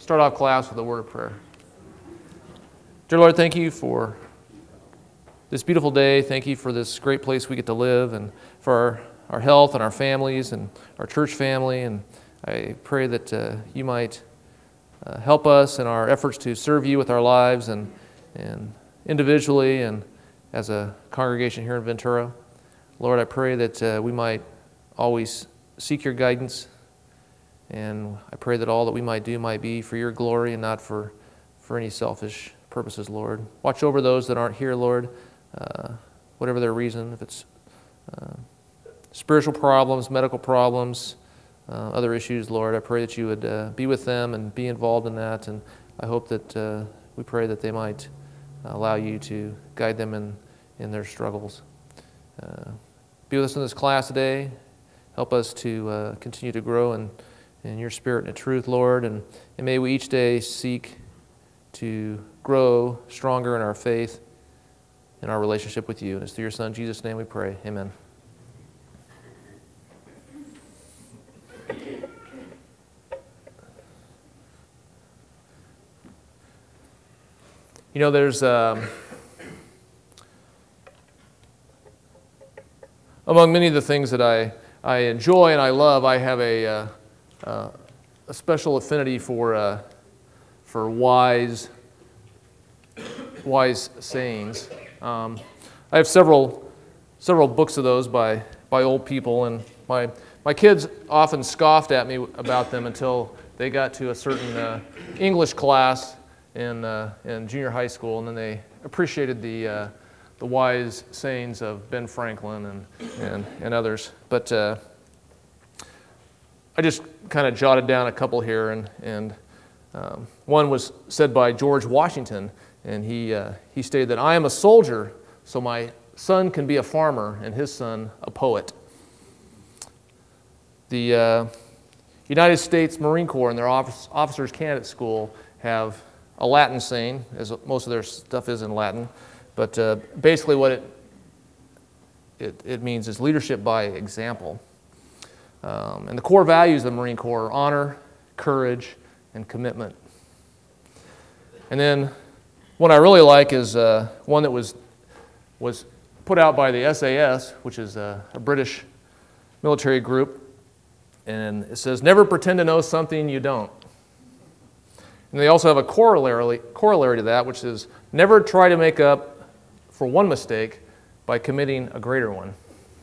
start off class with a word of prayer. Dear Lord, thank you for this beautiful day. Thank you for this great place we get to live, and for our health and our families and our church family. And I pray that you might help us in our efforts to serve you with our lives and individually and as a congregation here in Ventura. Lord, I pray that we might always seek your guidance, and I pray that all that we might do might be for your glory and not for any selfish purposes, Lord. Watch over those that aren't here, Lord, whatever their reason, if it's spiritual problems, medical problems, other issues, Lord. I pray that you would be with them and be involved in that, and I hope that we pray that they might allow you to guide them in their struggles. Be with us in this class today. Help us to continue to grow in your spirit and in truth, Lord, and may we each day seek to grow stronger in our faith, in our relationship with you. And it's through your Son, Jesus' name we pray. Amen. You know, there's among many of the things that I enjoy and I love, I have a special affinity for wise sayings. I have several books of those by old people, and my kids often scoffed at me about them until they got to a certain English class in junior high school, and then they appreciated the wise sayings of Ben Franklin and others. But I just kind of jotted down a couple here, and one was said by George Washington, and he stated that I am a soldier, so my son can be a farmer, and his son a poet. The United States Marine Corps and their officers candidate school have a Latin saying, as most of their stuff is in Latin, but basically what it means is leadership by example. And the core values of the Marine Corps are honor, courage, and commitment. And then one I really like is one that was put out by the SAS, which is a British military group, and it says, never pretend to know something you don't. And they also have a corollary to that, which is never try to make up for one mistake by committing a greater one.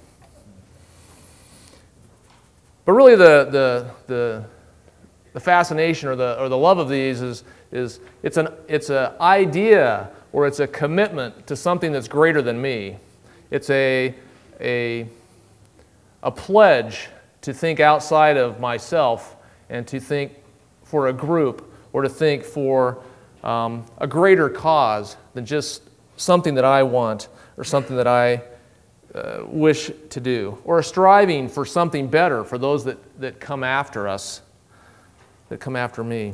But really the fascination or the love of these is it's an idea, or it's a commitment to something that's greater than me. It's a pledge to think outside of myself and to think for a group, or to think for a greater cause than just something that I want or something that I wish to do, or a striving for something better for those that come after us, that come after me.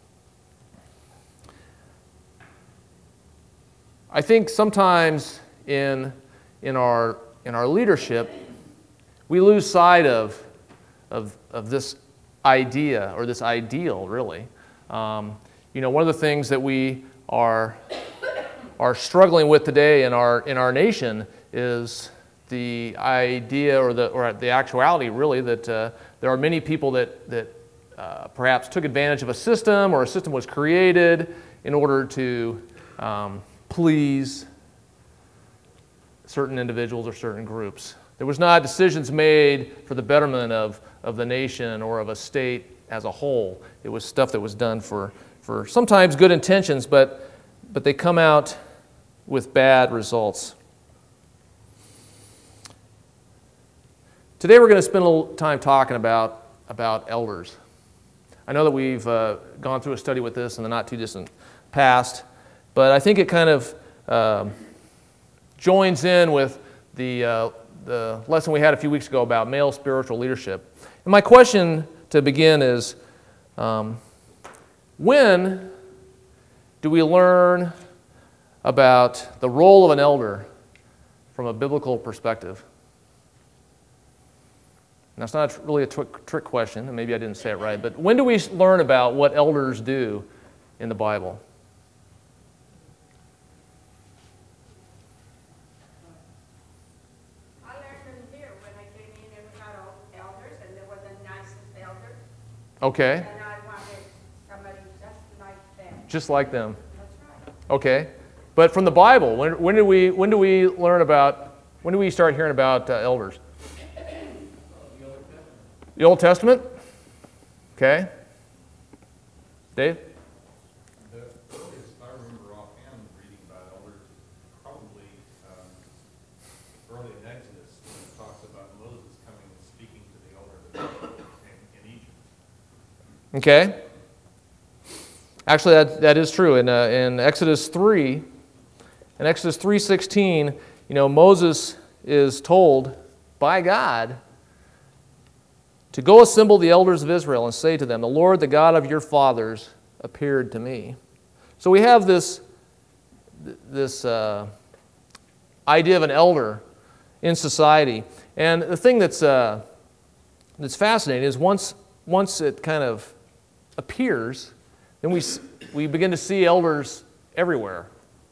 I think sometimes in our leadership, we lose sight of this idea, or this ideal, really. You know, one of the things that we are struggling with today in our nation is the idea, or the actuality, really, that there are many people that perhaps took advantage of a system, or a system was created in order to please certain individuals or certain groups. There was not decisions made for the betterment of the nation or of a state as a whole. It was stuff that was done for sometimes good intentions, but they come out with bad results. Today we're going to spend a little time talking about elders. I know that we've gone through a study with this in the not too distant past, but I think it kind of joins in with the lesson we had a few weeks ago about male spiritual leadership. And my question to begin is, when do we learn about the role of an elder from a biblical perspective? Now, it's not really a trick question, and maybe I didn't say it right, but when do we learn about what elders do in the Bible? I learned from here when I came in and we had all elders, and there was the nicest elder, Okay, and I wanted somebody just like them. just like them. That's right. Okay, but from the Bible, when do we learn about, when do we start hearing about elders? The Old Testament? Okay. Dave? The earliest I remember offhand reading about elders is probably early in Exodus, when it talks about Moses coming and speaking to the elders in Egypt. Okay. Actually, that is true. In Exodus 3, in Exodus 3:16, Moses is told by God to go assemble the elders of Israel and say to them, "The Lord, the God of your fathers, appeared to me." So we have this idea of an elder in society, and the thing that's fascinating is once it kind of appears, then we begin to see elders everywhere.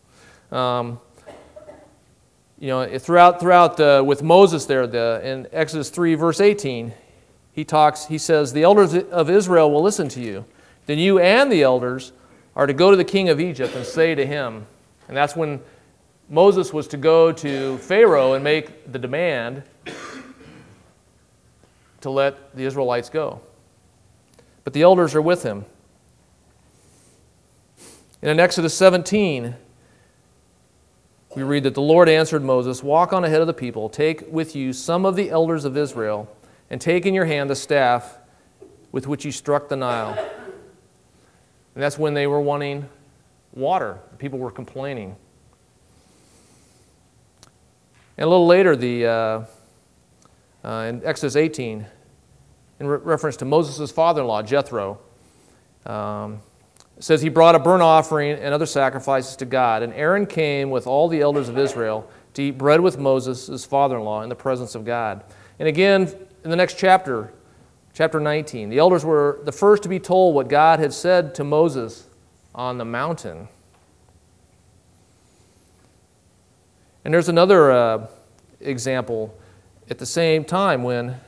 Throughout with Moses there in Exodus 3 verse 18. He says, "The elders of Israel will listen to you. Then you and the elders are to go to the king of Egypt and say to him," and that's when Moses was to go to Pharaoh and make the demand to let the Israelites go. But the elders are with him. And in Exodus 17, we read that the Lord answered Moses, "Walk on ahead of the people, take with you some of the elders of Israel, and take in your hand the staff with which you struck the Nile." And that's when they were wanting water. People were complaining. And a little later, in Exodus 18, in reference to Moses' father-in-law, Jethro, it says he brought a burnt offering and other sacrifices to God. And Aaron came with all the elders of Israel to eat bread with Moses, his father-in-law, in the presence of God. And again, in the next chapter, chapter 19, the elders were the first to be told what God had said to Moses on the mountain. And there's another example at the same time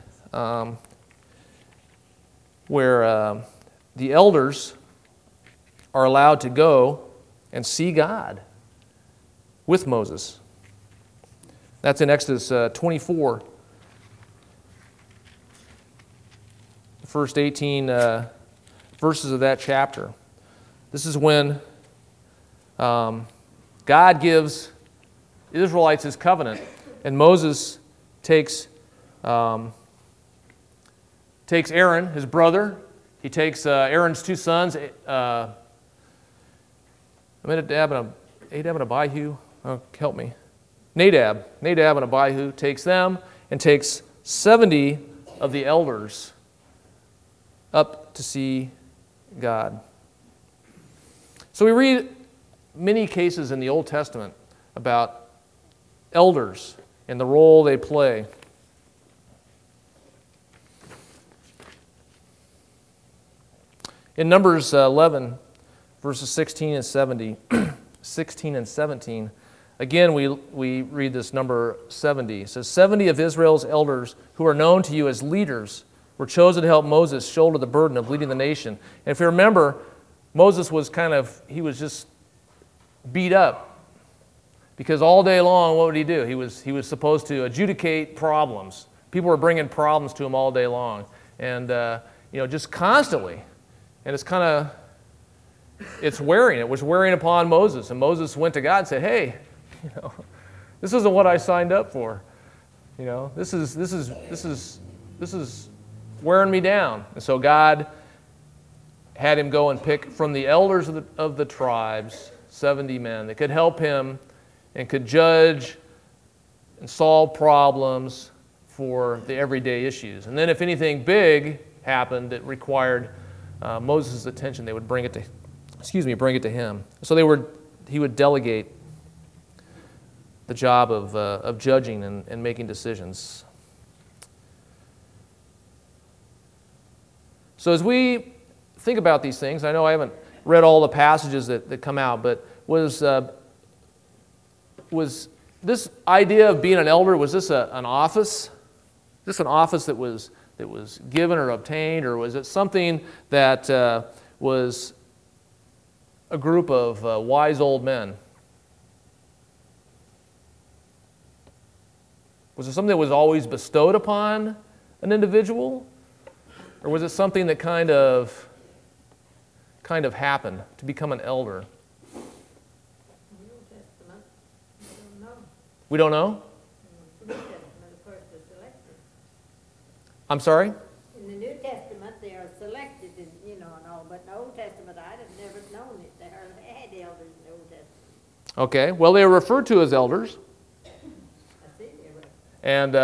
where the elders are allowed to go and see God with Moses. That's in Exodus 24. The first 18 verses of that chapter. This is when God gives Israelites his covenant, and Moses takes Aaron, his brother. He takes Aaron's two sons, Nadab and Abihu. Oh, help me. Nadab and Abihu takes them and takes 70 of the elders up to see God. So we read many cases in the Old Testament about elders and the role they play. In Numbers 11, verses 16 and 17, again we read this number 70. It says, 70 of Israel's elders who are known to you as leaders were chosen to help Moses shoulder the burden of leading the nation. And if you remember, Moses was he was just beat up. Because all day long, what would he do? He was supposed to adjudicate problems. People were bringing problems to him all day long. And, just constantly. And it's wearing. It was wearing upon Moses. And Moses went to God and said, "Hey, this isn't what I signed up for. This is wearing me down." And so God had him go and pick from the elders of the tribes 70 men that could help him and could judge and solve problems for the everyday issues. And then if anything big happened that required Moses' attention, they would bring it to him. So he would delegate the job of judging and making decisions. So as we think about these things, I know I haven't read all the passages that come out, but was this idea of being an elder, was this an office? Is this an office that was given or obtained, or was it something that was a group of wise old men? Was it something that was always bestowed upon an individual? Or was it something that kind of happened to become an elder? New Testament, I don't know. We don't know? In the New Testament, of course, they're selected. I'm sorry? In the New Testament, they are selected, and, you know, and all, but in the Old Testament, I'd have never known it. They hardly had elders in the Old Testament. Okay, well, they are referred to as elders. I see they were. And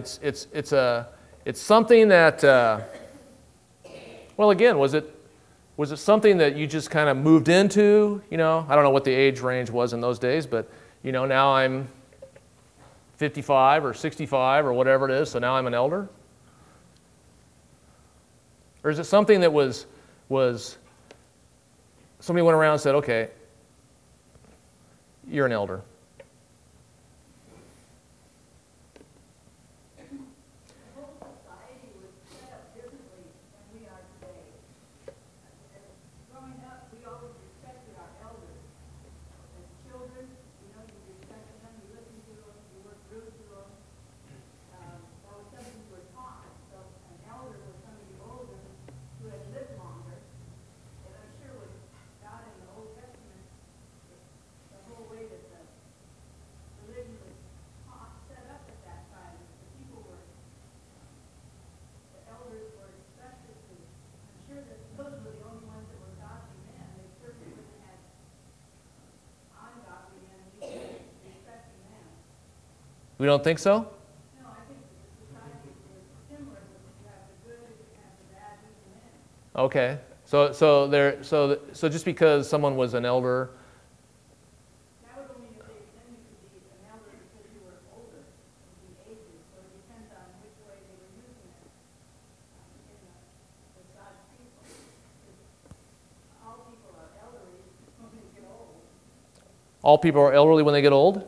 it's something that, well, again, was it something that you just kind of moved into? You know, I don't know what the age range was in those days, but, you know, now I'm 55 or 65 or whatever it is, so now I'm an elder? Or is it something that was somebody went around and said, okay, you're an elder? Growing up, we always respected our elders. As children, you know, you respected them, you listened to them, you weren't rude to them. That was something you were taught. So an elder was somebody older who had lived longer. And I'm sure with God in the Old Testament, the whole way that the religion was taught, set up at that time, the people were, the elders were expected to. I'm sure that those were the only ones that were godly men. They certainly wouldn't have ungodly men respecting them. We don't think so? No, I think that the society is similar. You have the good and you have the bad with the men. Okay. So just because someone was an elder, That would only if then you could be an elder because you were older in the ages. So it depends on which way they were using it with God's people. All people are elderly when they get old. all people are elderly when they get old?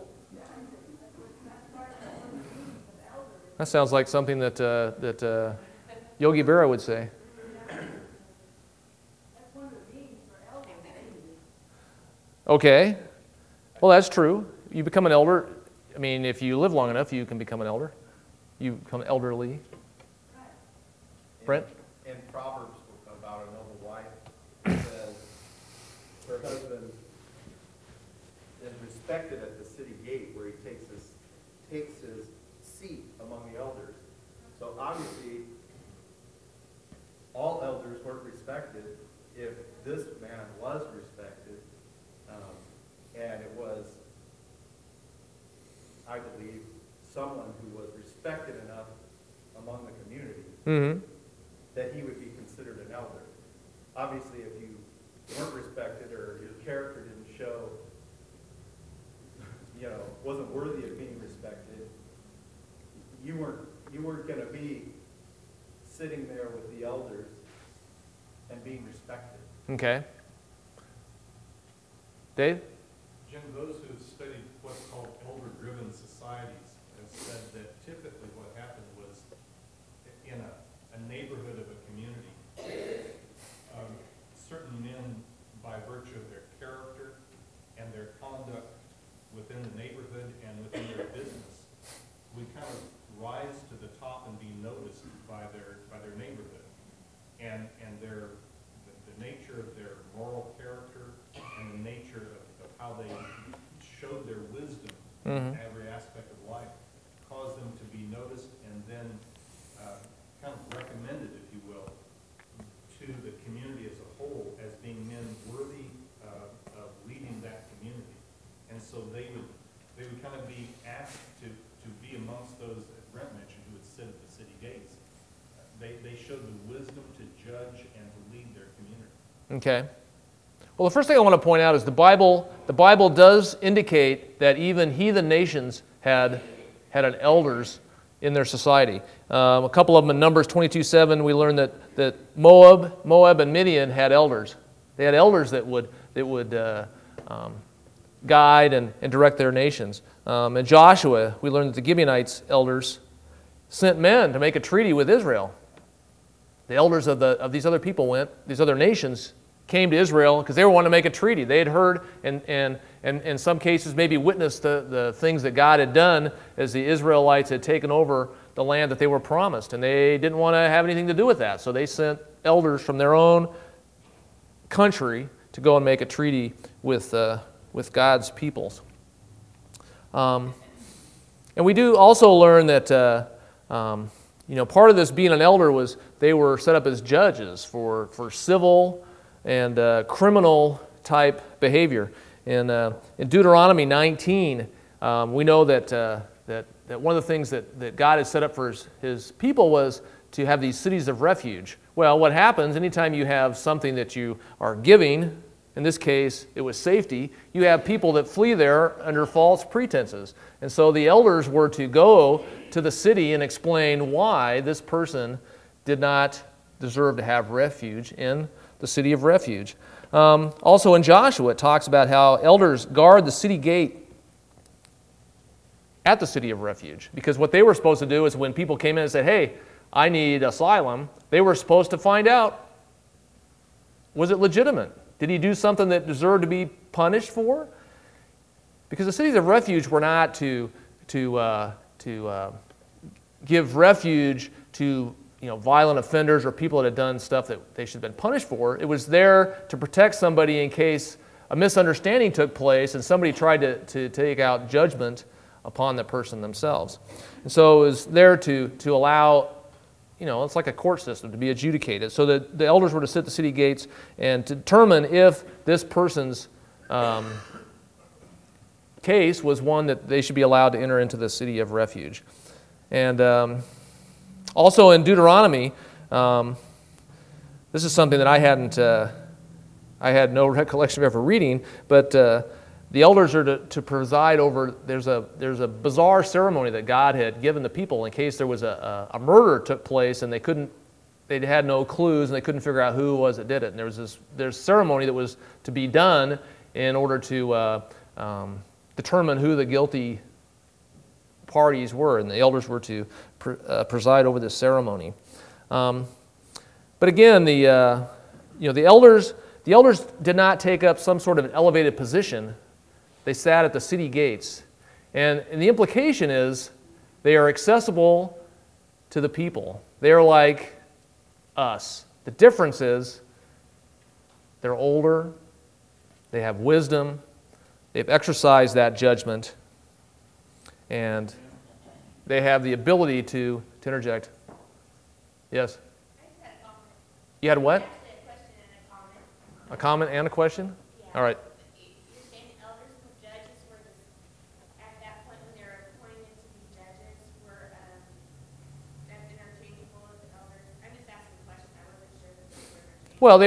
That sounds like something that Yogi Berra would say. That's one of the meanings for elder. Okay. Well, that's true. You become an elder. I mean, if you live long enough, you can become an elder. You become elderly. Brent? In Proverbs about a noble wife, it says her husband is respected at the city gate where he takes his seat among the elders. So obviously, all elders weren't respected. If this man was respected, and it was, I believe, someone who was respected enough among the community Mm-hmm. that he would be considered an elder. Obviously, if you weren't respected or your character didn't show, wasn't worthy of being respected, you weren't going to be sitting there with the elders and being respected. Okay. Dave? Jim, those who've studied what's called elder-driven societies have said that typically what happened was in a neighborhood of a community, certain men, by virtue of their character and their conduct within the neighborhood and within their business, would kind of rise to the top and be noticed by their neighborhood. And the nature of their moral character and the nature of how they showed their wisdom in every aspect of life caused them to be noticed and then kind of recommended, if you will, to the community as a whole as being men worthy of leading that community. And so they would kind of be asked to be amongst those that Brent mentioned who would sit at the city gates. They showed the wisdom to judge and to lead their community. Okay. Well, the first thing I want to point out is the Bible does indicate that even heathen nations had an elders in their society. A couple of them in Numbers 22:7, we learn that Moab and Midian had elders. They had elders that would guide and direct their nations. In Joshua, we learn that the Gibeonites elders sent men to make a treaty with Israel. The elders of these other people these other nations came to Israel because they were wanting to make a treaty. They had heard and in some cases maybe witnessed the things that God had done as the Israelites had taken over the land that they were promised. And they didn't want to have anything to do with that. So they sent elders from their own country to go and make a treaty with God's peoples. And we do also learn that part of this being an elder was they were set up as judges for civil and criminal type behavior. In Deuteronomy 19, we know that one of the things that God had set up for his people was to have these cities of refuge. Well, what happens anytime you have something that you are giving, in this case it was safety, you have people that flee there under false pretenses. And so the elders were to go to the city and explain why this person did not deserve to have refuge in the city of refuge. Also in Joshua, it talks about how elders guard the city gate at the city of refuge. Because what they were supposed to do is when people came in and said, hey, I need asylum, they were supposed to find out, was it legitimate? Did he do something that deserved to be punished for? Because the cities of refuge were not to give refuge to violent offenders or people that had done stuff that they should have been punished for. It was there to protect somebody in case a misunderstanding took place and somebody tried to take out judgment upon the person themselves. And so it was there to allow, it's like a court system, to be adjudicated. So the elders were to sit at the city gates and to determine if this person's case was one that they should be allowed to enter into the city of refuge. And also in Deuteronomy, this is something that I had no recollection of ever reading, but the elders are to preside over, there's a bizarre ceremony that God had given the people in case there was a murder took place and they had no clues and they couldn't figure out who it was that did it. And there's ceremony that was to be done in order to determine who the guilty parties were, and the elders were to preside over this ceremony. But again, the elders did not take up some sort of an elevated position. They sat at the city gates, and the implication is they are accessible to the people. They are like us. The difference is they're older, they have wisdom, they've exercised that judgment, and they have the ability to interject. Yes? I just had a comment. You had what? Actually, a question and a comment. A comment and a question? Yeah. All right. You're saying the elders and the judges were at that point when they were appointed to be judges were interchangeable with the elders. I'm just asking a question. I wasn't sure that they were interchangeable. Well,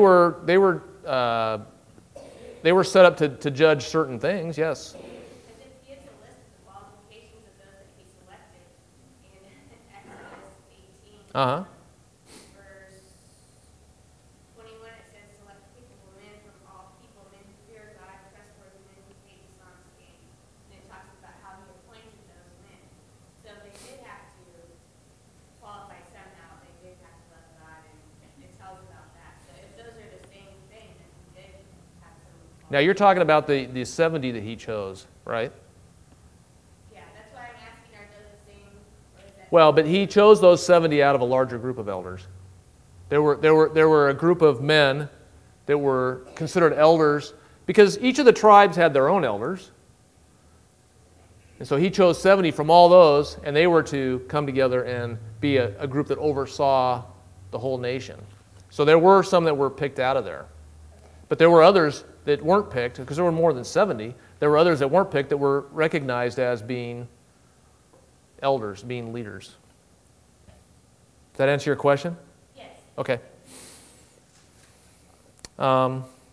they were set up to judge certain things. Yes. Because it gives a list of the qualifications of those that he selected in Exodus 18. Verse 21, it says, select people, men from all people, men who fear God, trustworthy men who hate dishonest gain. And it talks about how he appointed those men. So they did have to qualify somehow. They did have to love God, and it tells about that. So if those are the same thing, then they have some. Now you're talking about the 70 that he chose, right? Yeah, that's why I'm asking, are those the same, or is that? Well, but he chose those 70 out of a larger group of elders. There were a group of men that were considered elders because each of the tribes had their own elders. And so he chose 70 from all those, and they were to come together and be a group that oversaw the whole nation. So there were some that were picked out of there. But there were others that weren't picked, because there were more than 70. There were others that weren't picked that were recognized as being elders, being leaders. Does that answer your question? Yes. Okay.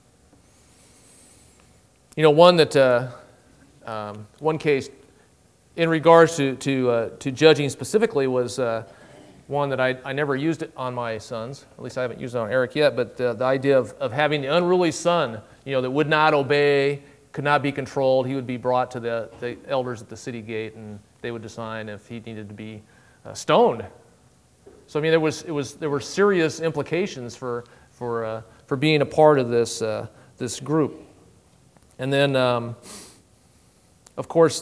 one case in regards to judging specifically was one that I never used it on my sons. At least I haven't used it on Eric yet. But the idea of having the unruly son, that would not obey, could not be controlled, he would be brought to the elders at the city gate, and they would decide if he needed to be stoned. So I mean, there were serious implications for being a part of this group. And then, of course,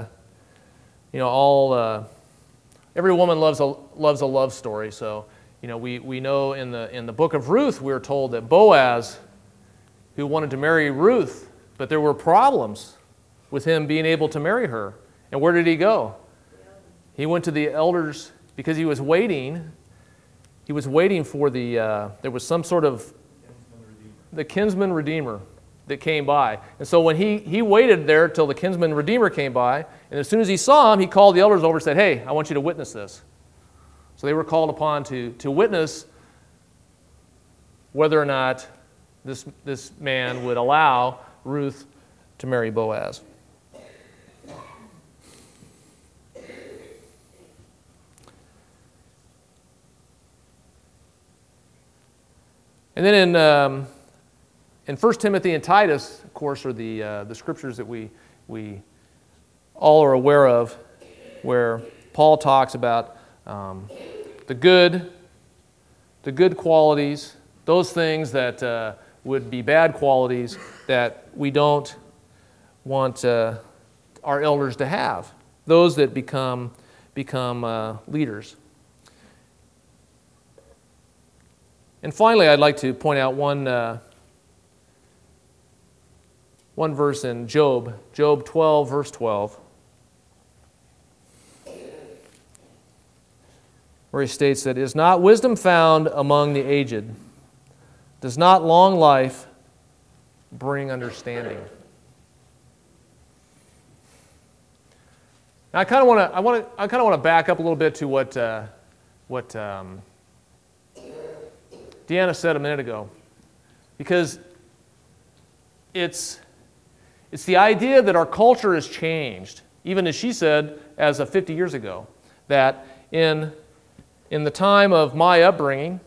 every woman loves a love story. So, we know in the book of Ruth, we're told that Boaz, who wanted to marry Ruth, but there were problems with him being able to marry her. And where did he go? He went to the elders because he was waiting. He was waiting for there was some sort of the kinsman redeemer that came by. And so when he waited there till the kinsman redeemer came by, and as soon as he saw him, he called the elders over and said, "Hey, I want you to witness this." So they were called upon to witness whether or not this man would allow Ruth to marry Boaz. And then in 1 Timothy and Titus, of course, are the scriptures that we all are aware of, where Paul talks about the good qualities, those things that would be bad qualities that we don't want our elders to have, those that become leaders. And finally, I'd like to point out one verse in Job 12, verse 12, where he states that, "Is not wisdom found among the aged? Does not long life bring understanding?" Now, I kind of want to back up a little bit to what Deanna said a minute ago, because it's the idea that our culture has changed, even as she said, as of 50 years ago, that in the time of my upbringing,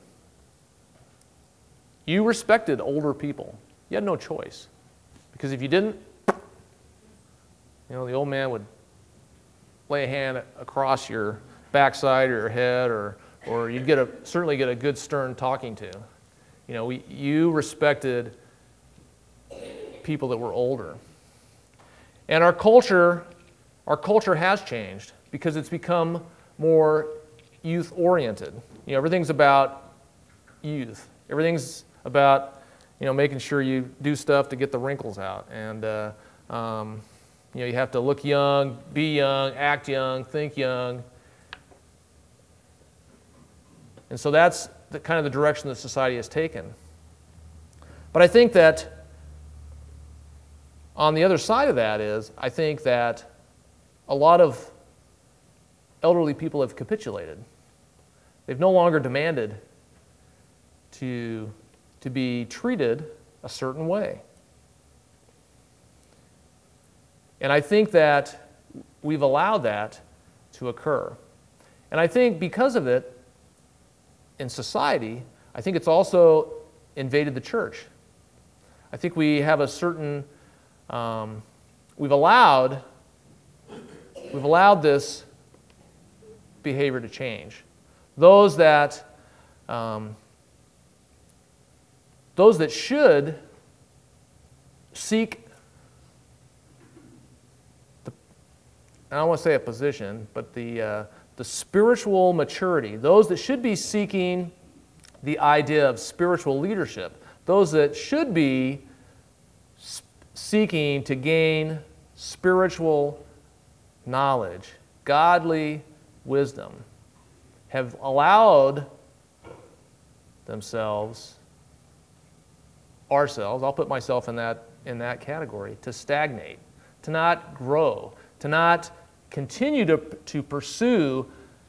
you respected older people. You had no choice, because if you didn't, the old man would lay a hand across your backside or your head, or you'd certainly get a good stern talking to. You respected people that were older. And our culture has changed because it's become more youth-oriented. Everything's about youth. Everything's about, making sure you do stuff to get the wrinkles out. And, you have to look young, be young, act young, think young. And so that's kind of the direction that society has taken. But I think that on the other side of that is, I think that a lot of elderly people have capitulated. They've no longer demanded to be treated a certain way. And I think that we've allowed that to occur. And I think because of it, in society, I think it's also invaded the church. I think we have a certain, we've allowed this behavior to change. Those that should seek, I don't want to say a position, but the spiritual maturity, those that should be seeking the idea of spiritual leadership, those that should be seeking to gain spiritual knowledge, godly wisdom, have allowed ourselves, I'll put myself in that category, to stagnate, to not grow, to not continue to pursue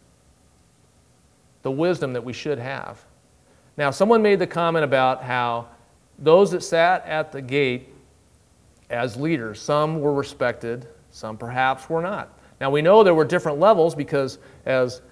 the wisdom that we should have. Now, someone made the comment about how those that sat at the gate as leaders, some were respected, some perhaps were not. Now we know there were different levels because, as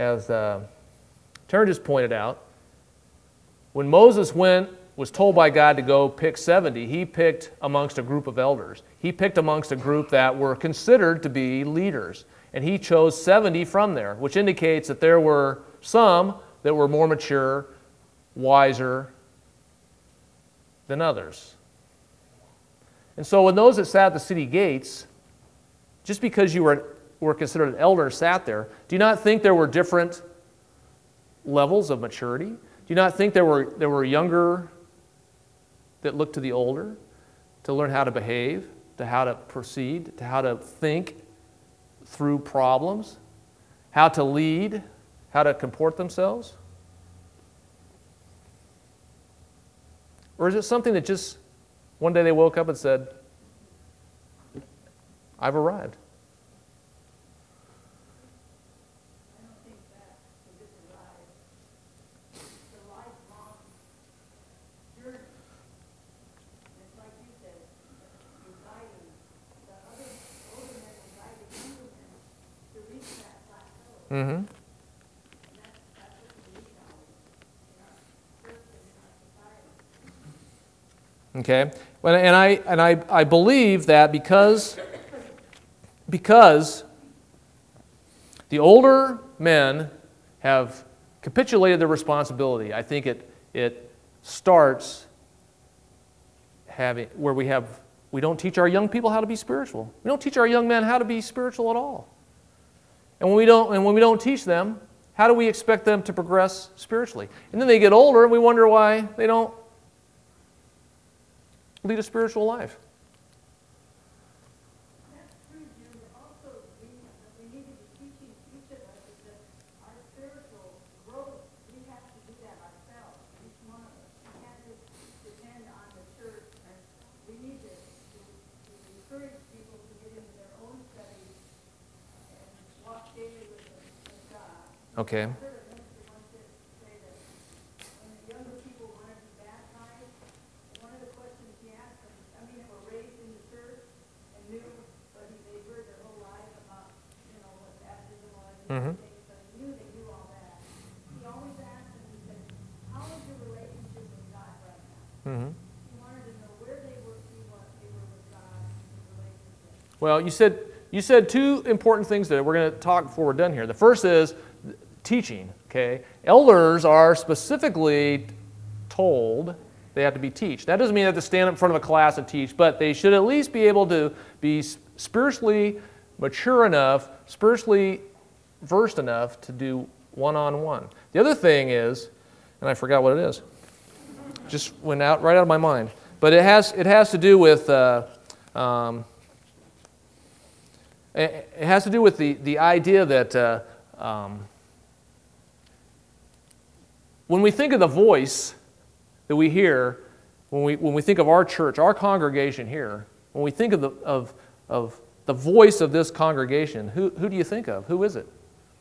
Terry just pointed out, when Moses was told by God to go pick 70, he picked amongst a group of elders. He picked amongst a group that were considered to be leaders. And he chose 70 from there, which indicates that there were some that were more mature, wiser than others. And so when those that sat at the city gates, just because you were considered an elder and sat there, do you not think there were different levels of maturity? Do you not think there were younger that looked to the older to learn how to behave, to how to proceed, to how to think through problems, how to lead, how to comport themselves? Or is it something that just one day they woke up and said, I've arrived? I don't think that will just arrive. It's a lifelong journey. And it's like you said, you're guiding the other older men and guiding younger men to reach that plateau. Mm-hmm. And that's what we need now in our church and in our society. Okay, and I believe that because the older men have capitulated their responsibility, I think it starts having where we don't teach our young people how to be spiritual. We don't teach our young men how to be spiritual at all. And when we don't teach them, how do we expect them to progress spiritually? And then they get older and we wonder why they don't lead a spiritual life. That's true, Jim, but also we need to be teaching each of us that our spiritual growth, we have to do that ourselves, each one of us. We can't just depend on the church, and we need to encourage people to get into their own studies and walk daily with God. Okay. I heard a minister once say that when the younger people wanted to be baptized, one of the questions he asked them, I mean, they were raised in the church and knew, but they heard their whole life about, what baptism was and things, so they knew all that. He always asked them, he said, how is your relationship with God right now? Mm-hmm. He wanted to know where they were with God in his relationship. Well, you said two important things that we're going to talk before we're done here. The first is teaching. Okay, elders are specifically told they have to be taught. That doesn't mean they have to stand up in front of a class and teach, but they should at least be able to be spiritually mature enough, spiritually versed enough to do one-on-one. The other thing is, and I forgot what it is, just went right out of my mind, but it has to do with the idea that when we think of the voice that we hear, when we think of our church, our congregation here, when we think of the voice of this congregation, who do you think of? Who is it?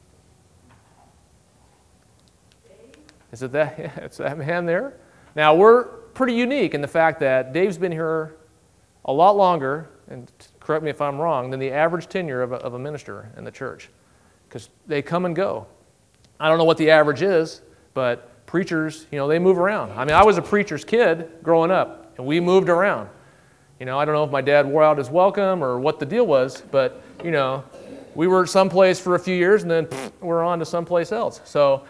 Is it that? Yeah, it's that man there. Now we're pretty unique in the fact that Dave's been here a lot longer, and correct me if I'm wrong, than the average tenure of a minister in the church, because they come and go. I don't know what the average is, but preachers, they move around. I mean, I was a preacher's kid growing up, and we moved around. I don't know if my dad wore out his welcome or what the deal was, but, we were someplace for a few years, and then we're on to someplace else. So,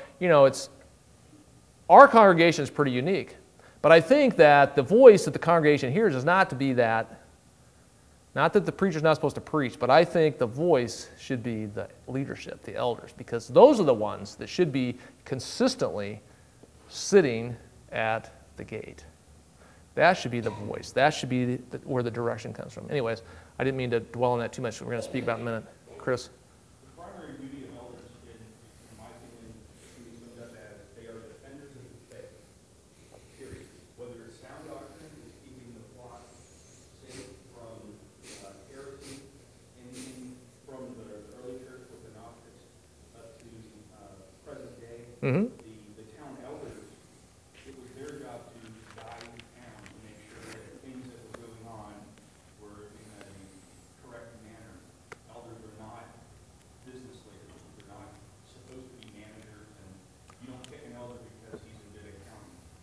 our congregation is pretty unique. But I think that the voice that the congregation hears is not to be that, not that the preacher's not supposed to preach, but I think the voice should be the leadership, the elders, because those are the ones that should be consistently sitting at the gate. That should be the voice. That should be where the direction comes from. Anyways, I didn't mean to dwell on that too much. We're going to speak about in a minute. Chris? The primary duty of elders, in my opinion, can be summed up as they are defenders of the faith, period. Whether it's sound doctrine, is keeping the flock safe from heresy, anything from the early church with the Gnostics up to present day. Mm-hmm. The town elders, it was their job to guide the town to make sure that things that were going on were in a correct manner. Elders are not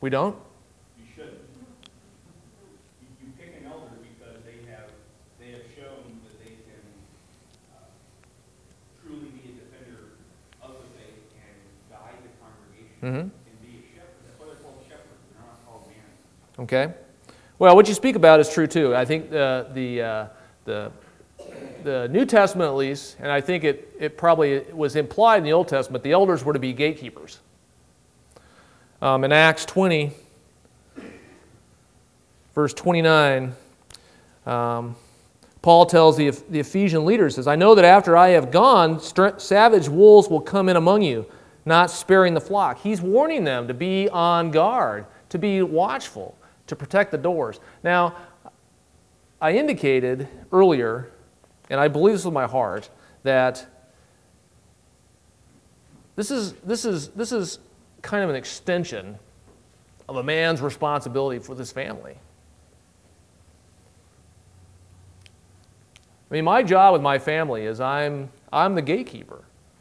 We don't? You shouldn't. You pick an elder because they have shown that they can truly be a defender of the faith and guide the congregation Mm-hmm. and be a shepherd. That's why they're called shepherds. They're not called managers. Okay. Well, what you speak about is true too. I think the New Testament, at least, and I think it probably was implied in the Old Testament, the elders were to be gatekeepers. In Acts 20, verse 29, Paul tells the Ephesian leaders, says, I know that after I have gone, savage wolves will come in among you, not sparing the flock. He's warning them to be on guard, to be watchful, to protect the doors. Now, I indicated earlier, and I believe this with my heart, that this is kind of an extension of a man's responsibility for this family. I mean, my job with my family is I'm the gatekeeper.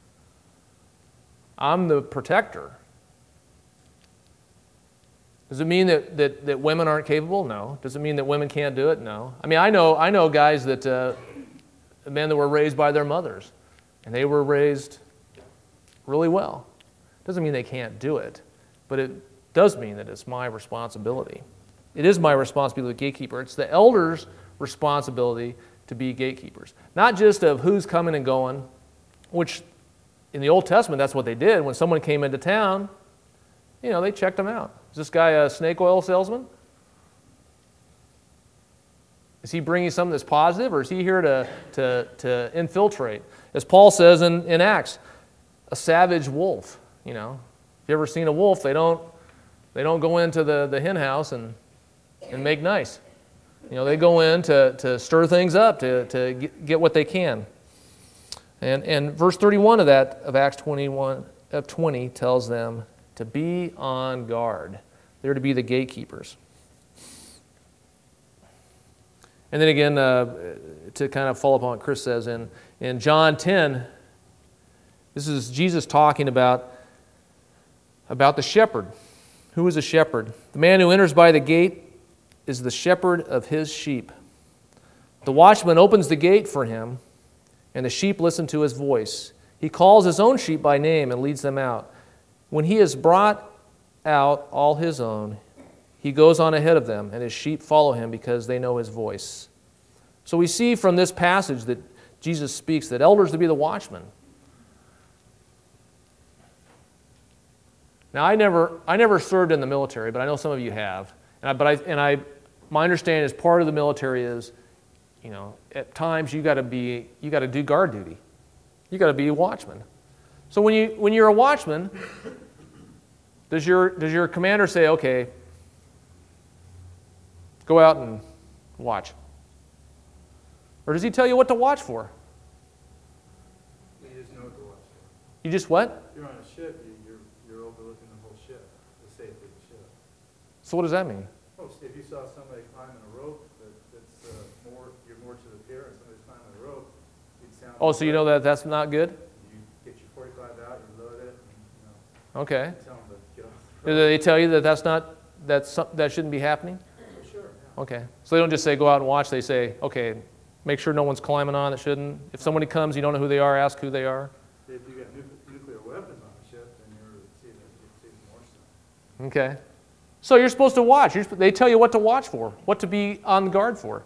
I'm the protector. Does it mean that women aren't capable? No. Does it mean that women can't do it? No. I mean, I know guys that men that were raised by their mothers, and they were raised really well. Doesn't mean they can't do it, but it does mean that it's my responsibility. It is my responsibility as a gatekeeper. It's the elders' responsibility to be gatekeepers. Not just of who's coming and going, which in the Old Testament, that's what they did. When someone came into town, they checked them out. Is this guy a snake oil salesman? Is he bringing something that's positive, or is he here to infiltrate? As Paul says in Acts, a savage wolf. If you ever seen a wolf, they don't go into the hen house and make nice. They go in to stir things up, to get what they can. And verse 31 of Acts 20 tells them to be on guard. They're to be the gatekeepers. And then again, to kind of follow up on what Chris says, in John 10, this is Jesus talking about the shepherd. Who is a shepherd? The man who enters by the gate is the shepherd of his sheep. The watchman opens the gate for him, and the sheep listen to his voice. He calls his own sheep by name and leads them out. When he has brought out all his own, he goes on ahead of them, and his sheep follow him because they know his voice. So we see from this passage that Jesus speaks that elders to be the watchmen. Now, I never served in the military, but I know some of you have. My understanding is part of the military is, at times you got to do guard duty. You got to be a watchman. So when you're a watchman, does your commander say, okay, go out and watch? Or does he tell you what to watch for? You just know what to watch. You just what? If you're on a ship, you're overlooking the whole ship, the safety of the ship. So what does that mean? Oh, so if you saw somebody climbing a rope you're more to the pier and somebody's climbing a rope, you'd sound. Oh, so you know that's not good? You get your 45 out, you load it, and, Okay. tell them to get off the Do rope. they tell you that shouldn't be happening? Sure, yeah. Okay. So they don't just say go out and watch. They say, okay, make sure no one's climbing on that shouldn't. If somebody comes, you don't know who they are, ask who they are. If you got nuclear weapons on the ship, then you're seeing more stuff. Okay. So you're supposed to watch. They tell you what to watch for, what to be on guard for.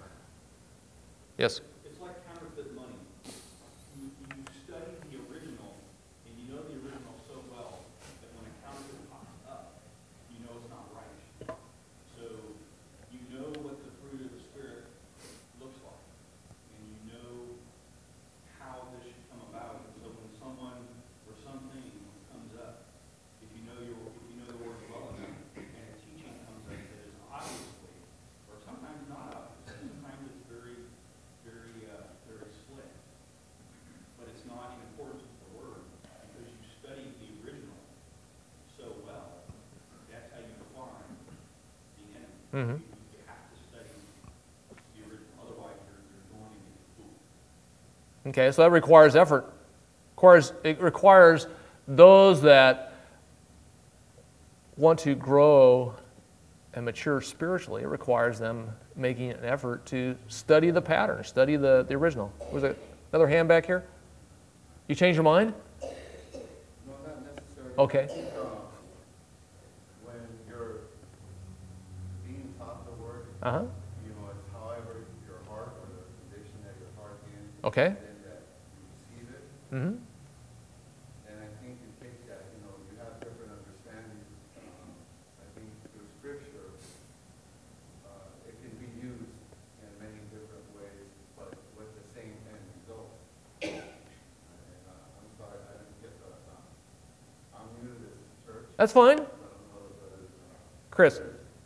Yes? It's like counterfeit money. You study the original, and you know the original so well that when a counterfeit pops up, you know it's not right. So you know what the fruit of the Spirit looks like, and you know how this should come about. And so when someone or something comes up, if you know the word well enough, and a teaching comes up that is obviously, or sometimes not obvious, sometimes it's very slick, but it's not in accordance with the word because you studied the original so well. That's how you find the enemy. Mm-hmm. You have to study the original, otherwise you're going to get fooled. Okay, so that requires effort. It requires those that want to grow and mature spiritually, it requires them making an effort to study the pattern, study the original. Was it another hand back here? You changed your mind? No, not necessarily. Okay. I think, when you're being taught the word, Uh-huh. you know, it's however your heart or the condition that your heart in, Okay. and then that you receive it. Mm-hmm. And I think you take that, you know, you have different understandings. I think through scripture, it can be used in many different ways, but with the same end result. And I'm sorry, I didn't get the, I'm new to this church. That's fine. So I don't know the brothers. Chris.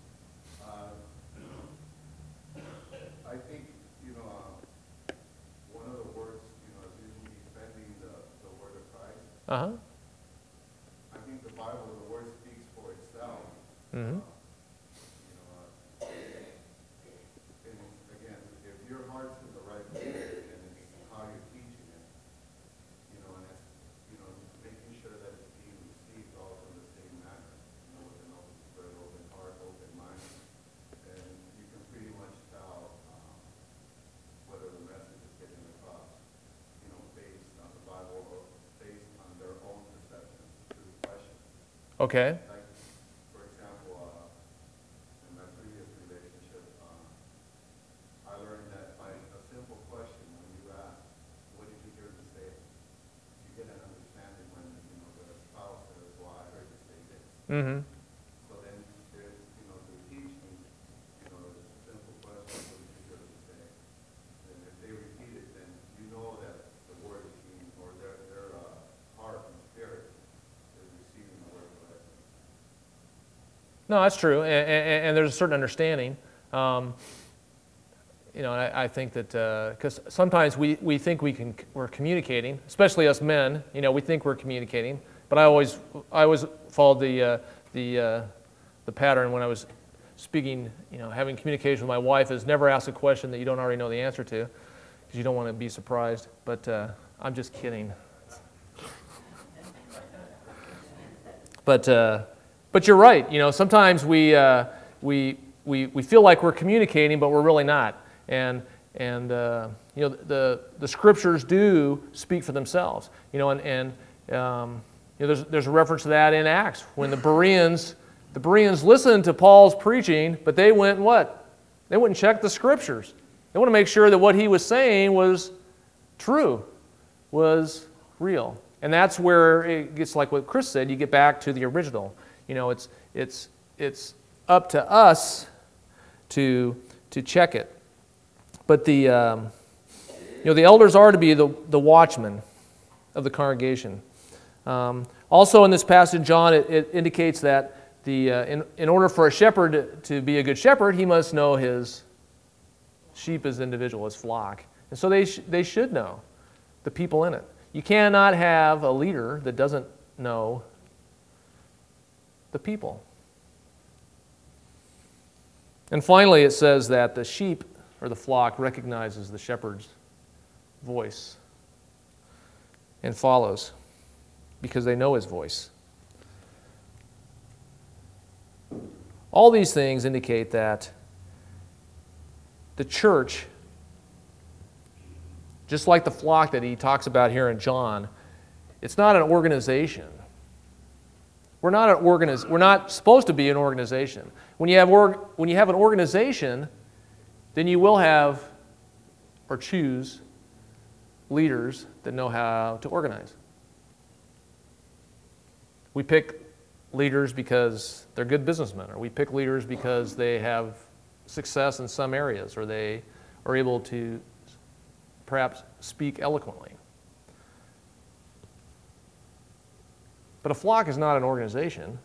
I think, you know, one of the words, you know, is usually defending the word of Christ. Uh-huh. I think the Bible, the word speaks for itself. Mm-hmm. You know, and again, if your heart's in the right place and it's how you're teaching it, you know, and it's, you know, making sure that it's being received all in the same manner, you know, with an open spirit, open heart, open mind, and you can pretty much tell whether the message is getting across, you know, based on the Bible or based on their own perception through question. Okay. Like, for example, in my previous relationship, I learned that by a simple question, when you ask, what did you hear me say? You get an understanding when, you know, the spouse says, well, I heard you say this. Mm-hmm. So then there's, you know, through teaching, you know, it's a simple question, what did you hear me say? And if they repeat it, then you know that the word is being, or their heart and spirit is receiving the word correctly. No, that's true, and there's a certain understanding. You know, and I think that because sometimes we think we're communicating, especially us men. You know, we think we're communicating, but I always followed the pattern when I was speaking. You know, having communication with my wife is never ask a question that you don't already know the answer to, because you don't want to be surprised. But I'm just kidding. But you're right. You know, sometimes we feel like we're communicating, but we're really not. And you know, the scriptures do speak for themselves. You know, and you know, there's a reference to that in Acts when the Bereans listened to Paul's preaching, but they went and what? They went and checked the scriptures. They want to make sure that what he was saying was true, was real. And that's where it gets like what Chris said. You get back to the original. You know, it's up to us to check it. But the you know, the elders are to be the watchmen of the congregation. Also in this passage, John, it indicates that in order for a shepherd to be a good shepherd, he must know his sheep as individual, his flock. And so they should know the people in it. You cannot have a leader that doesn't know the people. And finally, it says that the sheep or the flock recognizes the shepherd's voice and follows because they know his voice. All these things indicate that the church, just like the flock that he talks about here in John, it's not an organization. We're not supposed to be an organization. When you have an organization, then you will have or choose leaders that know how to organize. We pick leaders because they're good businessmen, or we pick leaders because they have success in some areas, or they are able to perhaps speak eloquently. But a flock is not an organization.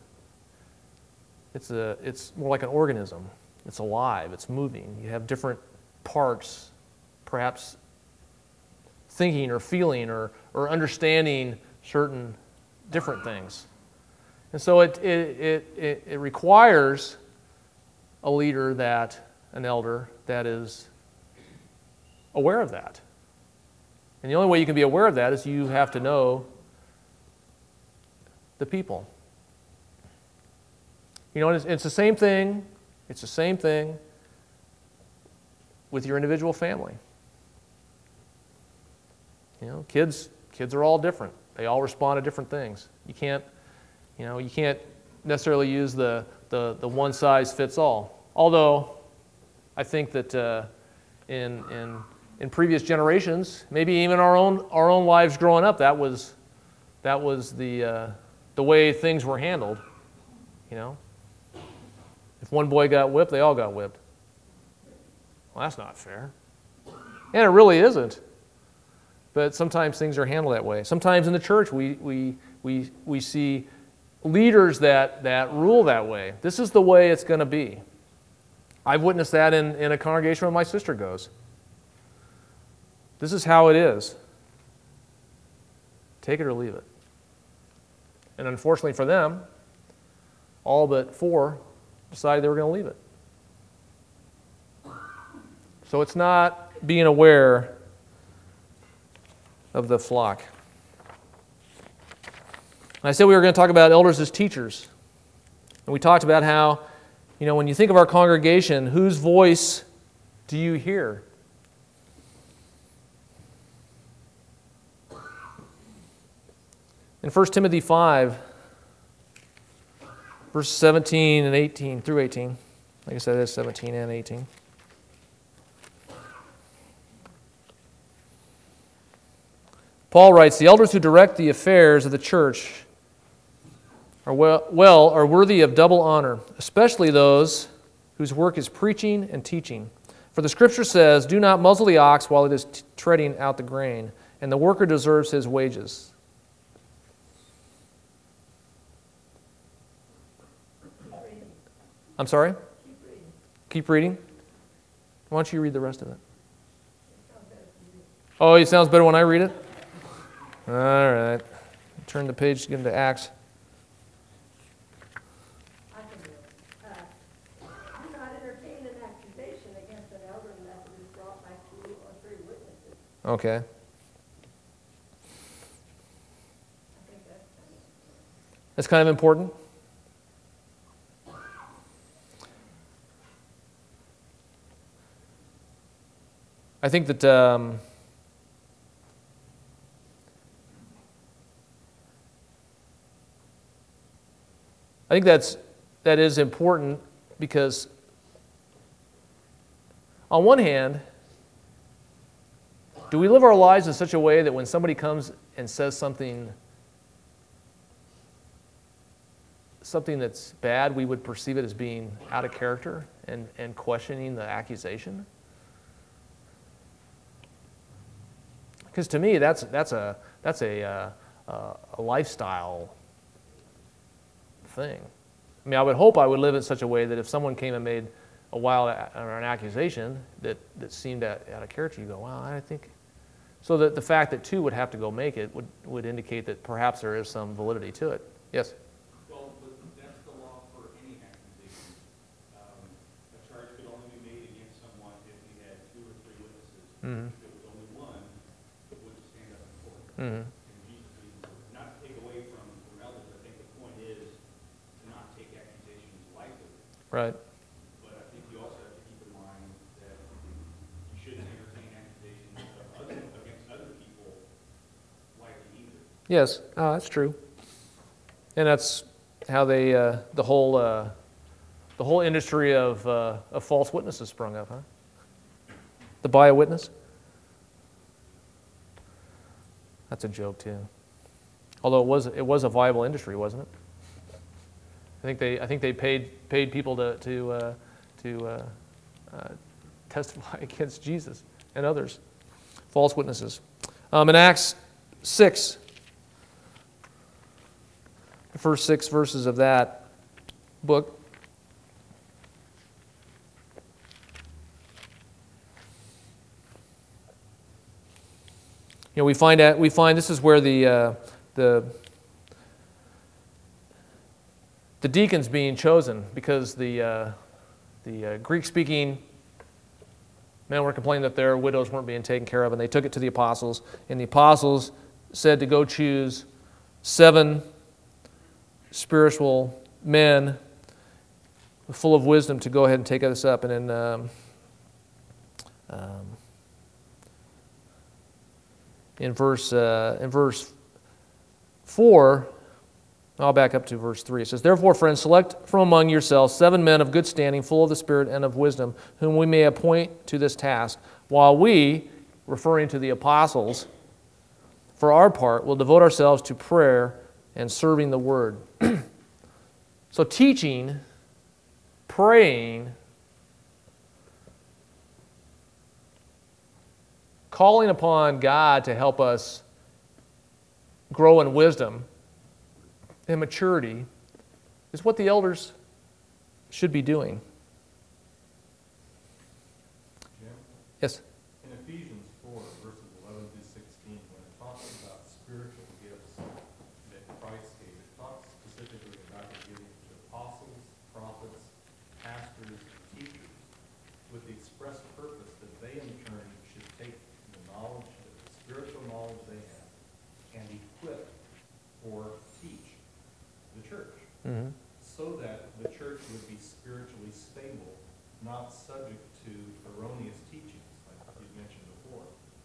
It's more like an organism. It's alive, it's moving. You have different parts, perhaps thinking or feeling or understanding certain different things. And so it requires a leader, an elder, that is aware of that. And the only way you can be aware of that is you have to know the people. You know, and it's the same thing. It's the same thing with your individual family. You know, kids are all different. They all respond to different things. You can't necessarily use the one size fits all. Although, I think that in previous generations, maybe even our own lives growing up, that was the way things were handled. You know, if one boy got whipped, they all got whipped. Well, that's not fair, and it really isn't. But sometimes things are handled that way. Sometimes in the church, we see leaders that rule that way. This is the way it's going to be. I've witnessed that in a congregation where my sister goes. This is how it is. Take it or leave it. And unfortunately for them, all but 4 decided they were going to leave it. So it's not being aware of the flock. I said we were going to talk about elders as teachers. And we talked about how, you know, when you think of our congregation, whose voice do you hear? In 1 Timothy 5, verses 17 and 18 through 18, like I said, it's 17 and 18. Paul writes, "The elders who direct the affairs of the church are worthy of double honor, especially those whose work is preaching and teaching. For the Scripture says, 'Do not muzzle the ox while it is treading out the grain, and the worker deserves his wages.'" I'm sorry? Keep reading. Why don't you read the rest of it? Oh, it sounds better when I read it? All right. Turn the page, get into Acts. I can do it. Do not entertain an accusation against an elder unless it is brought by 2 or 3 witnesses. Okay. I think That's kind of important. I think that that is important because on one hand, do we live our lives in such a way that when somebody comes and says something that's bad, we would perceive it as being out of character and questioning the accusation? Because to me, that's a lifestyle thing. I mean, I would hope I would live in such a way that if someone came and made a wild or an accusation that seemed out of character, you go, "Wow, I think." So that the fact that 2 would have to go make it would indicate that perhaps there is some validity to it. Yes. Well, but that's the law for any accusation. A charge could only be made against someone if you had 2 or 3 witnesses. Mm-hmm. If it was only 1, it wouldn't stand up in court. Mm-hmm. And Jesus, not to take away from elders, I think the point is to not take accusations lightly. Right. But I think you also have to keep in mind that you shouldn't entertain accusations against other people lightly either. Yes, that's true. And that's how they the whole industry of false witnesses sprung up, huh? To buy a witness. That's a joke too. Although it was a viable industry, wasn't it? I think they paid people to testify against Jesus and others, false witnesses. In Acts 6, the first 6 verses of that book. You know, we find this is where the deacons being chosen, because the Greek-speaking men were complaining that their widows weren't being taken care of, and they took it to the apostles, and the apostles said to go choose 7 spiritual men full of wisdom to go ahead and take this up. And then in verse 4, I'll back up to verse 3. It says, "Therefore, friends, select from among yourselves 7 men of good standing, full of the Spirit and of wisdom, whom we may appoint to this task, while we," referring to the apostles, "for our part, will devote ourselves to prayer and serving the word." So teaching, praying, calling upon God to help us grow in wisdom and maturity is what the elders should be doing. Jim? Yes? In Ephesians 4, verses 11 through 16, when it talks about spiritual gifts that Christ gave, it talks specifically about the giving to apostles, prophets, pastors, and teachers, with the express purpose that they in turn should take the knowledge, the spiritual knowledge they have, and equip or teach the church, so that the church would be spiritually stable, not subject to erroneous teachings, like you mentioned before.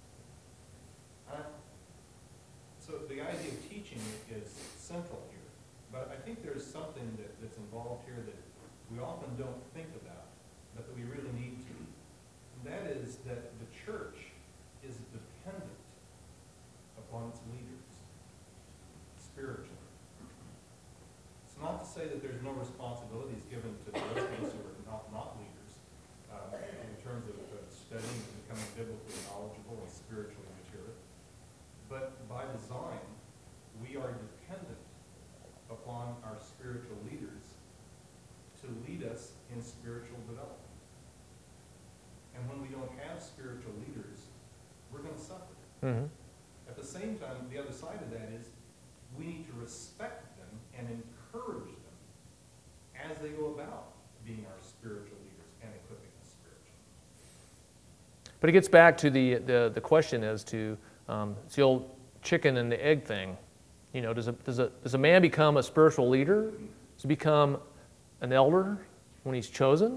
So the idea of teaching is central here, but I think there's something that's involved here that we often don't think about, but that we really need to. And that is that the church is dependent upon its leaders, spiritually. It's not to say that there's no responsibilities given to the rest of us who are not leaders, in terms of studying and becoming biblically knowledgeable and spiritually mature. But by design, we are dependent upon our spiritual leaders to lead us in spiritual development. And when we don't have spiritual leaders, we're going to suffer. At the same time, the other side of that is we need to respect them and encourage them as they go about being our spiritual leaders and equipping us spiritually. But it gets back to the question as to it's the old chicken and the egg thing. You know, does a man become a spiritual leader? Does he become an elder when he's chosen?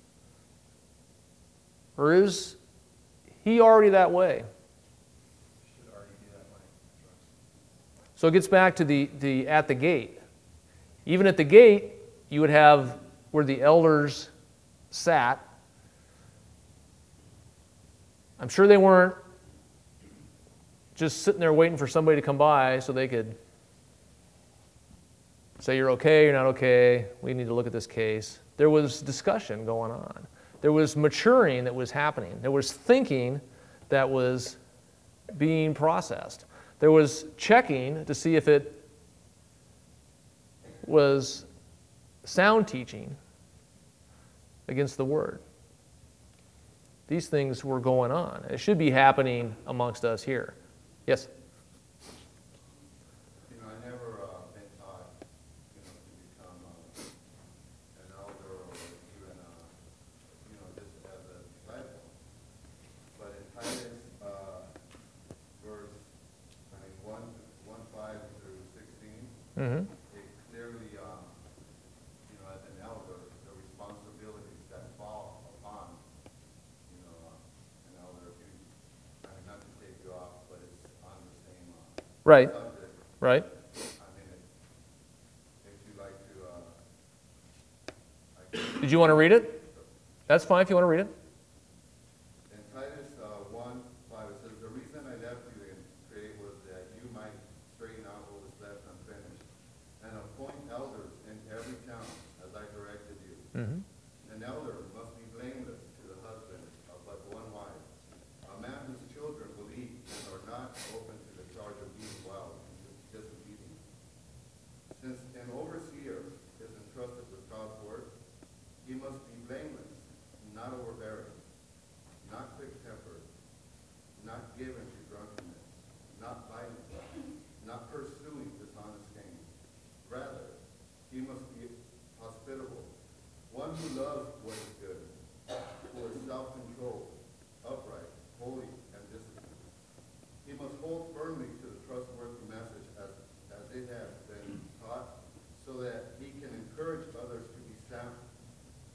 Or is he already that way? Should already be that way. So it gets back to the at the gate. Even at the gate, you would have where the elders sat. I'm sure they weren't just sitting there waiting for somebody to come by so they could say, "You're okay, you're not okay, we need to look at this case." There was discussion going on. There was maturing that was happening. There was thinking that was being processed. There was checking to see if it was sound teaching against the Word. These things were going on. It should be happening amongst us here. Yes? You know, I never been taught, to become an elder or even, just as a disciple. But in Titus, verse, 1:5 through 16, it clearly, as an elder, the responsibilities that fall upon, an elder. Not to take you off, but it's on the same Right. subject. Right. I mean, if you like to, Did you want to read it? That's fine if you want to read it. in Titus 1:5, it says, "The reason I left you in Crete was that you might straighten out what was left unfinished, and appoint elders in every town, as I directed you. An elder must be blameless to the husband of but one wife, a man whose children will eat and are not open to the charge of eating well and disobedience. Since an overseer is entrusted with God's work, he must be blameless, not overbearing, not quick-tempered, not given to drunkenness, not violent, not pursuing dishonest gain. Rather, he must be hospitable, one who loves what is good, who is self-controlled, upright, holy, and disciplined. He must hold firmly to the trustworthy message as it has been taught, so that he can encourage others to be sound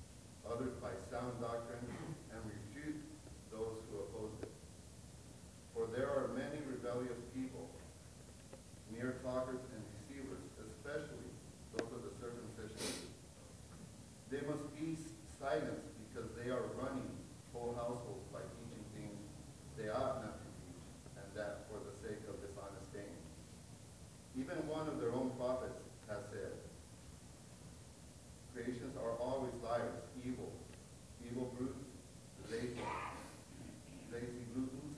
silence because they are running whole households by teaching things they ought not to teach, and that for the sake of dishonest gain. Even one of their own prophets has said, creations are always liars, evil brutes, lazy glutens.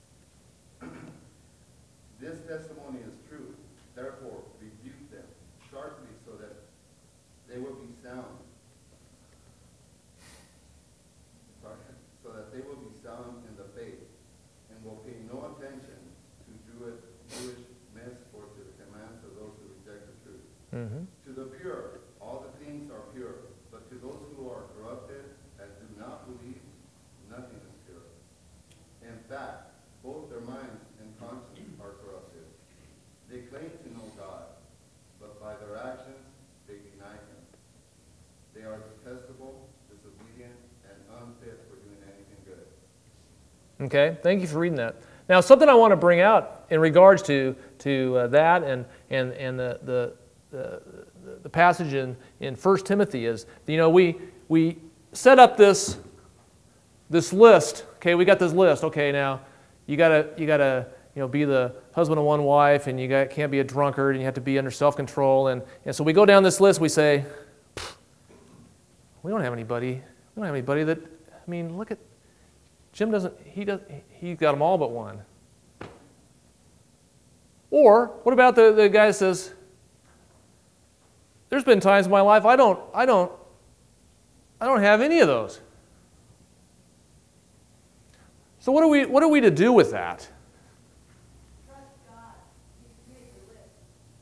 This testimony is true. Therefore, rebuke them sharply so that they will be sound. So that they will be sound in the faith and will pay no attention to Jewish myths or to the commands of those who reject the truth. Mm-hmm. To the pure, all the things are pure, but to those who are corrupted and do not believe, nothing is pure. In fact, both their minds and conscience are corrupted. They claim to know God, but by their actions they deny him. They are detestable, disobedient, and unfit for doing anything good. Okay, thank you for reading that. Now, something I want to bring out in regards to that and the passage in 1 Timothy is, we set up this list. Okay, we got this list. Okay, now you gotta be the husband of one wife, and can't be a drunkard, and you have to be under self-control, and so we go down this list. We say, we don't have anybody that. I mean, look at Jim. He's got them all but one. Or what about the guy that says, there's been times in my life I don't have any of those. So what are we to do with that? Trust God. You make the list.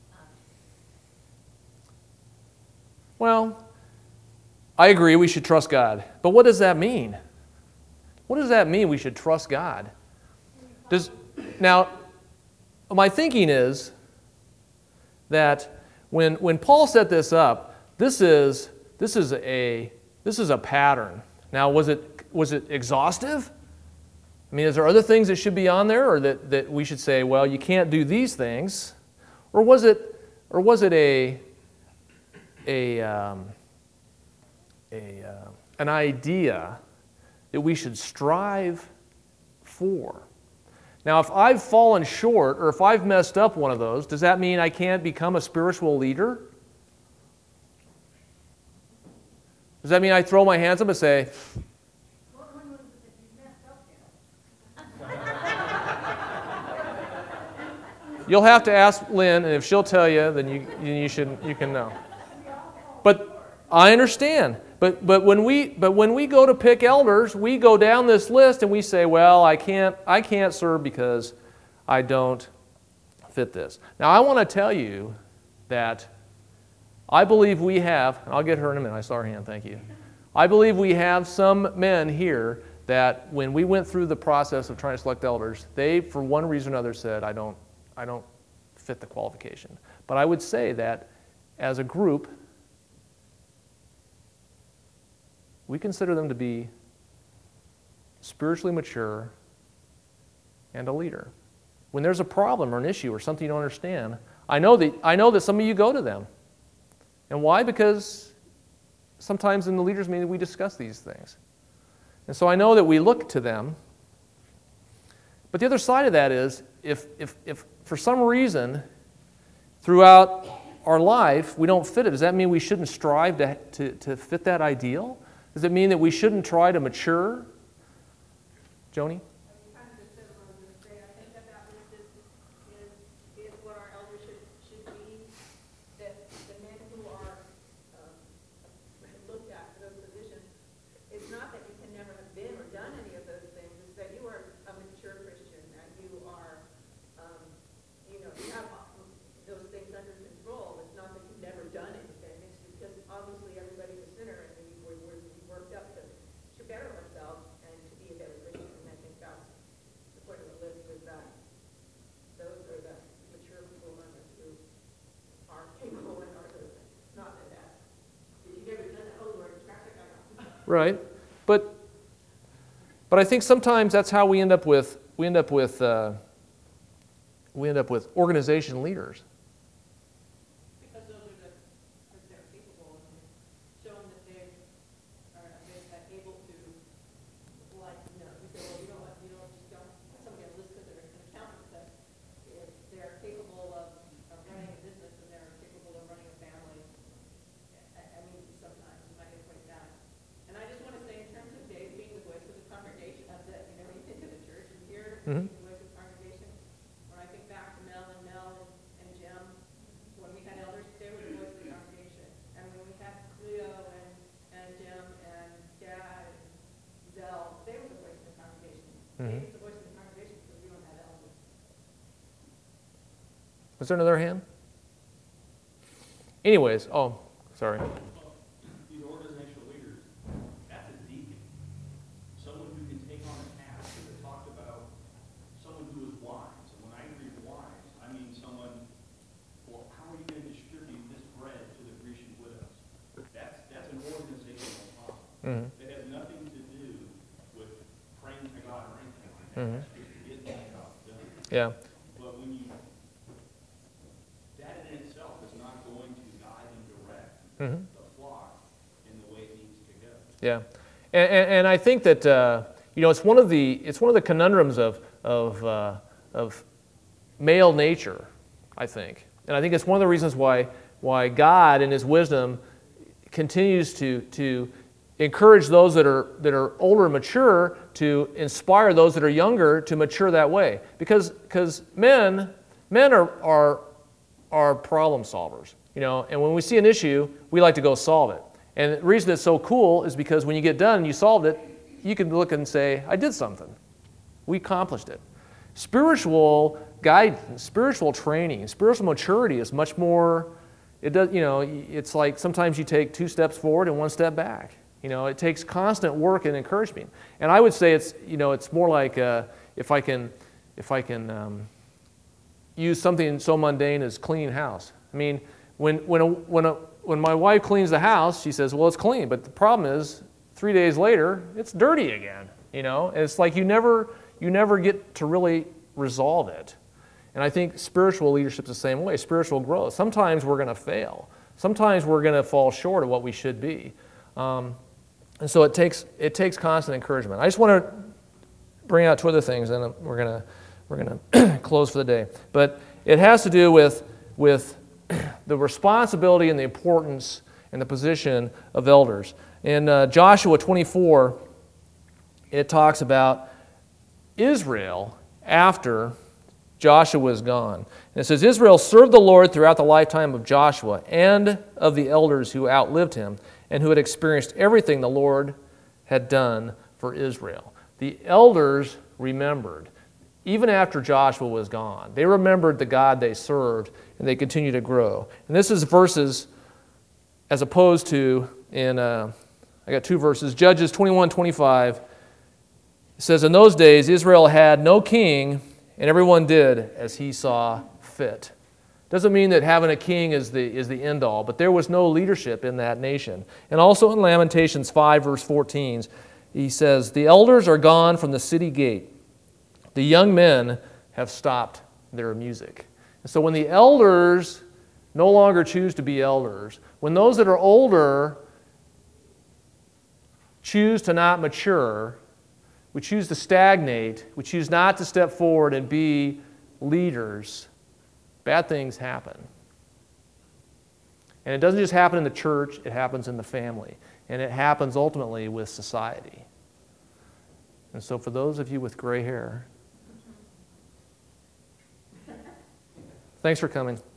Well, I agree we should trust God. But what does that mean? What does that mean we should trust God? Now, my thinking is that when Paul set this up, this is a pattern. Now, was it exhaustive? I mean, is there other things that should be on there, or that we should say, well, you can't do these things, or was it an idea that we should strive for? Now, if I've fallen short or if I've messed up one of those, does that mean I can't become a spiritual leader? Does that mean I throw my hands up and say, When was it that you messed up there? you'll have to ask Lynn, and if she'll tell you, then you can know. But I understand. But when we go to pick elders, we go down this list and we say, well, I can't serve because I don't fit this. Now, I want to tell you that I believe we have, and I'll get her in a minute. I saw her hand, thank you. I believe we have some men here that when we went through the process of trying to select elders, they, for one reason or another, said, I don't fit the qualification. But I would say that as a group, we consider them to be spiritually mature and a leader. When there's a problem or an issue or something you don't understand, I know that some of you go to them. And why? Because sometimes in the leaders' meeting we discuss these things. And so I know that we look to them. But the other side of that is, if for some reason throughout our life we don't fit it, does that mean we shouldn't strive to fit that ideal? Does it mean that we shouldn't try to mature? Joni? You kind of just said what I was going to say. I think that list is what our elders should be. That the men who are looked at for those positions, it's not that you can never have been or done any of those things. It's that you are a mature Christian and you are, you have those things under control. It's not that you've never done anything. It's because obviously everybody's a sinner and we're worked up to better ourselves and to be a better Christian. And I think that's the point of the list, is that those are the mature people among us who are capable and are good. Not that if you've never done that, oh Lord, traffic, I know. Right. But I think sometimes that's how we end up with organization leaders. Because those are they're capable and show them that they are a good Mhm. the voice of the congregation. When I think back to Mel and Jim, when we had elders, they were the voice of the congregation. And when we had Cleo and Jim and Dad and Zell, they were the voice of the congregation. Mhm. They were the voice of the congregation because we don't have elders. Was there another hand? Anyways, oh, sorry. These organizational leaders, that's a deacon. Someone who can take on a task. It talked about someone who is wise. And when I read wise, I mean someone, well, how are you going to distribute this bread to the Grecian widows? That's an organizational problem. Mhm. It has nothing to do with praying to God or anything like that. Mhm. That's just to get that job done. Yeah. But when you, that in itself is not going to guide and direct Mhm. the flock in the way it needs to go. Yeah, and I think that it's one of the conundrums of male nature, I think, and I think it's one of the reasons why God in His wisdom continues to encourage those that are older and mature to inspire those that are younger to mature that way, because men are problem solvers, and when we see an issue, we like to go solve it. And the reason it's so cool is because when you get done and you solved it, you can look and say, I did something. We accomplished it. Spiritual guidance, spiritual training, spiritual maturity is much more, it's like sometimes you take 2 steps forward and 1 step back. It takes constant work and encouragement. And I would say it's more like if I can use something so mundane as clean house. I mean, when my wife cleans the house, she says, well, it's clean. But the problem is, 3 days later, it's dirty again. And it's like you never get to really resolve it. And I think spiritual leadership's the same way, spiritual growth. Sometimes we're going to fail. Sometimes we're going to fall short of what we should be. And so it takes constant encouragement. I just want to bring out 2 other things, and we're going to close for the day. But it has to do with the responsibility and the importance and the position of elders. In Joshua 24, it talks about Israel after Joshua is gone. And it says, Israel served the Lord throughout the lifetime of Joshua and of the elders who outlived him and who had experienced everything the Lord had done for Israel. The elders remembered. Even after Joshua was gone, they remembered the God they served, and they continued to grow. And this is verses as opposed to I got 2 verses. Judges 21:25. It says, in those days Israel had no king, and everyone did as he saw fit. Doesn't mean that having a king is the end all, but there was no leadership in that nation. And also in Lamentations 5, verse 14, he says, the elders are gone from the city gate. The young men have stopped their music. And so when the elders no longer choose to be elders, when those that are older choose to not mature, we choose to stagnate, we choose not to step forward and be leaders, bad things happen. And it doesn't just happen in the church, it happens in the family. And it happens ultimately with society. And so for those of you with gray hair, thanks for coming.